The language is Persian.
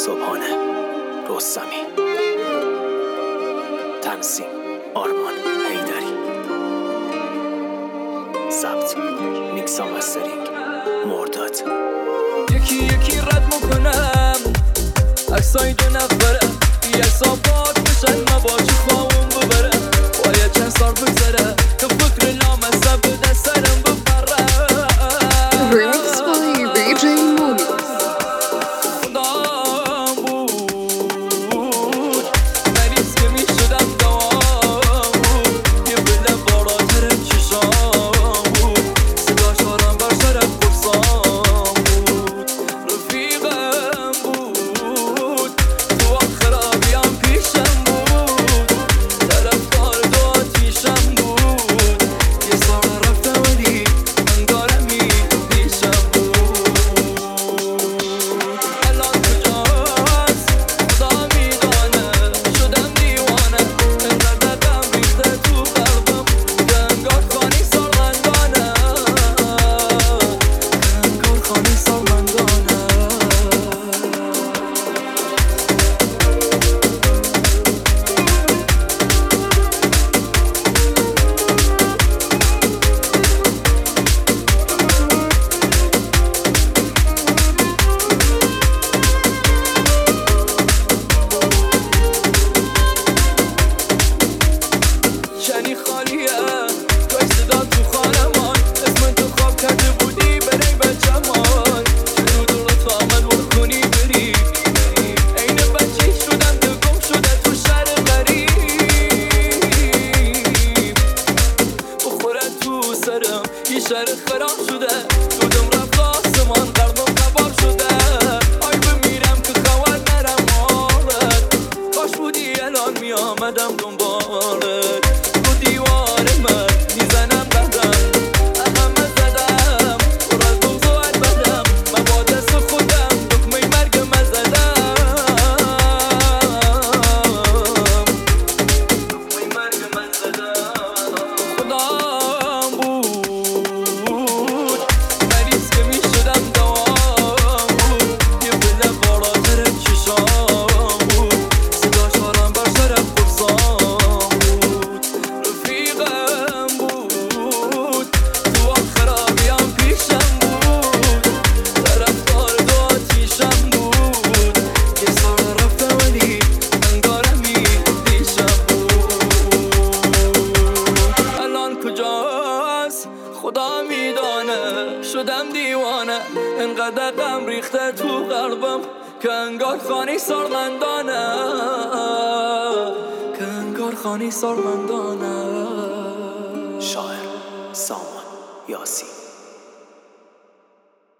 صبحانه رستمی، تنظیم آرمان حیدری، ضبط میکس و مسترینگ مرداد. یکی یکی رد میکنم عکسای دو نفره، یک سا پاک بشن مباشی خواهم ببرم. باید چند سال بگذره که فکر لامصب به دسترم ببره. Remix by DJ Mooney. خدام بود مریض که میشدم دوام بود، یه بله بالاتر چشام بود، صداش آرام بر سرم قرصام بود. رفیقم بود تو خرابیام پیشم بود، طرفدار دو آتیشم بود. یه سال رفتم ولی انگارمی پیشم بود. الان کجاست خدا میدانه، شدم دیوانه انقدر غم ریخته تو قلبم که انگار خانی سالمندانه، انگار خانی سالمندانه. شنی خالیه توی صدا تو خانمان، اسم تو خواب کرده بودی برای بچه‌مان. چرا دلت آمد برکنی بری، عین بچه شدم که گم شده تو شهر غریب. بخوره تو سرم یه شهر خراب شده، دودم رفت آسمان قلبم قبار شده. آی بمیرم که خبر نرم حالت، کاش بودی الان میامدم دنبالت. رو دیوار من میزنم بدم، همه زدم پر از بغض و بدم. من با دست خودم دکمه مرگ من زدم، دکمه مرگ من زدم. خدام بود مریض که میشدم دوام بود، یه بله بالاتر چشام بود، صداش آرام بر سرم قرصام بود. رفیقم بود تو خرابیام پیشم بود، طرفدار دو آتیشم بود. یه سال رفتم ولی انگارمی پیشم بود. الان کجاست خدا میدانه، شدم دیوانه انقدر غم ریخته تو قلبم که انگار خانی سالمندانه، که انگار خانی سالمندانه. شاعر سامان یاسین.